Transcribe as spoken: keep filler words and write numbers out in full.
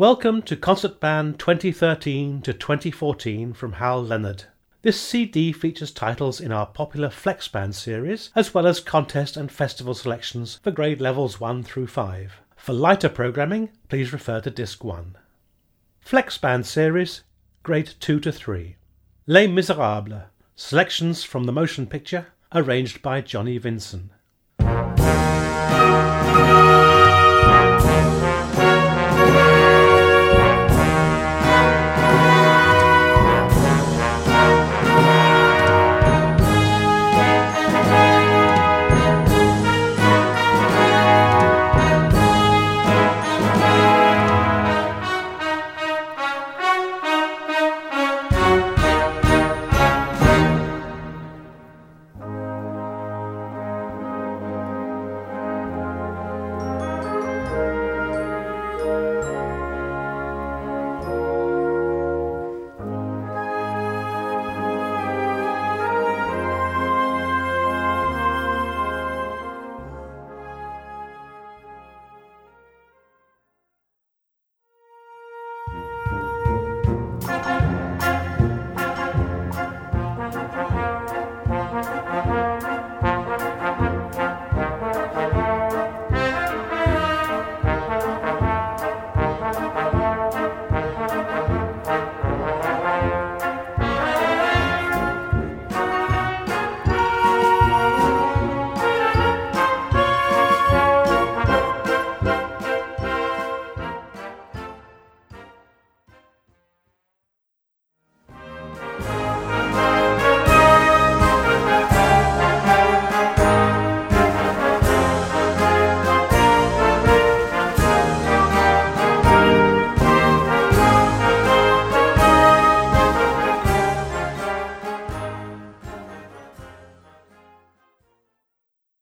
Welcome to Concert Band twenty thirteen to twenty fourteen from Hal Leonard. This C D features titles in our popular FlexBand series, as well as contest and festival selections for grade levels one through five. For lighter programming, please refer to Disc one. FlexBand series, grade two to three. Les Miserables, selections from the motion picture, arranged by Johnny Vinson.